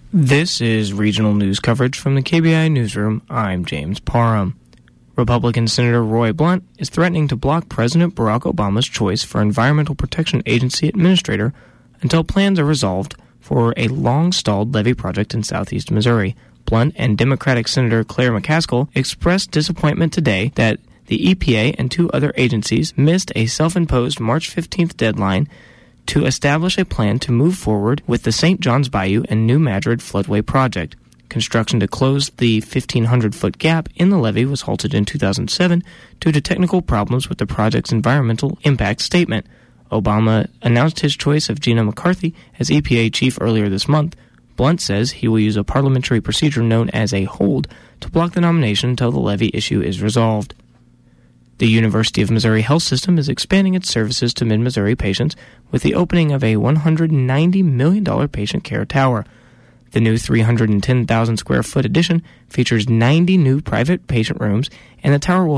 This is regional news coverage from the KBI Newsroom. I'm James Parham. Republican Senator Roy Blunt is threatening to block President Barack Obama's choice for Environmental Protection Agency administrator until plans are resolved for a long-stalled levee project in southeast Missouri. Blunt and Democratic Senator Claire McCaskill expressed disappointment today that the EPA and two other agencies missed a self-imposed March 15th deadline to establish a plan to move forward with the St. Johns Bayou and New Madrid floodway project. Construction to close the 1,500-foot gap in the levee was halted in 2007 due to technical problems with the project's environmental impact statement. Obama announced his choice of Gina McCarthy as EPA chief earlier this month. Blunt says he will use a parliamentary procedure known as a hold to block the nomination until the levee issue is resolved. The University of Missouri Health System is expanding its services to mid-Missouri patients with the opening of a $190 million patient care tower. The new 310,000 square foot addition features 90 new private patient rooms, and the tower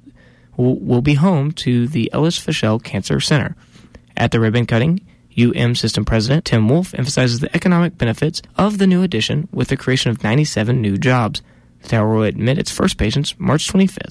will be home to the Ellis Fischel Cancer Center. At the ribbon cutting, UM System President Tim Wolf emphasizes the economic benefits of the new addition with the creation of 97 new jobs. The tower will admit its first patients March 25th.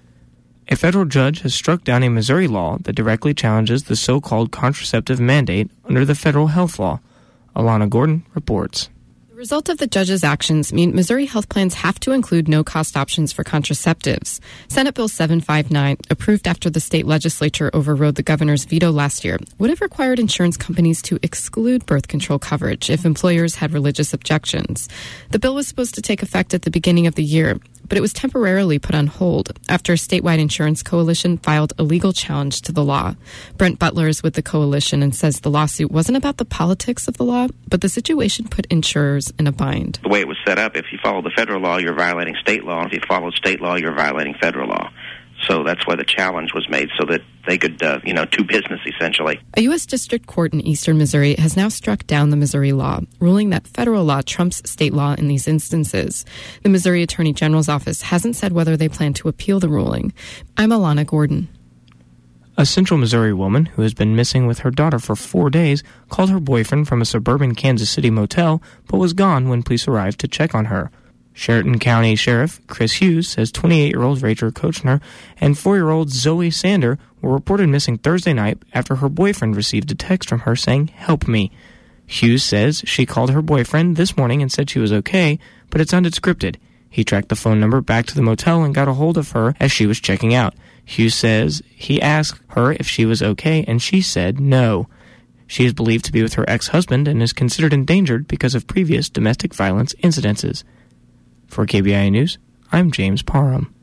A federal judge has struck down a Missouri law that directly challenges the so-called contraceptive mandate under the federal health law. Alana Gordon reports. The result of the judge's actions mean Missouri health plans have to include no-cost options for contraceptives. Senate Bill 759, approved after the state legislature overrode the governor's veto last year, would have required insurance companies to exclude birth control coverage if employers had religious objections. The bill was supposed to take effect at the beginning of the year, but it was temporarily put on hold after a statewide insurance coalition filed a legal challenge to the law. Brent Butler is with the coalition and says the lawsuit wasn't about the politics of the law, but the situation put insurers in a bind. The way it was set up, if you follow the federal law, you're violating state law. If you follow state law, you're violating federal law. So that's why the challenge was made, so that they could, do business, essentially. A U.S. District Court in eastern Missouri has now struck down the Missouri law, ruling that federal law trumps state law in these instances. The Missouri Attorney General's office hasn't said whether they plan to appeal the ruling. I'm Alana Gordon. A central Missouri woman who has been missing with her daughter for 4 days called her boyfriend from a suburban Kansas City motel, but was gone when police arrived to check on her. Sheraton County Sheriff Chris Hughes says 28-year-old Rachel Kochner and 4-year-old Zoe Sander were reported missing Thursday night after her boyfriend received a text from her saying, "Help me." Hughes says she called her boyfriend this morning and said she was okay, but it sounded scripted. He tracked the phone number back to the motel and got a hold of her as she was checking out. Hughes says he asked her if she was okay, and she said no. She is believed to be with her ex-husband and is considered endangered because of previous domestic violence incidences. For KBI News, I'm James Parham.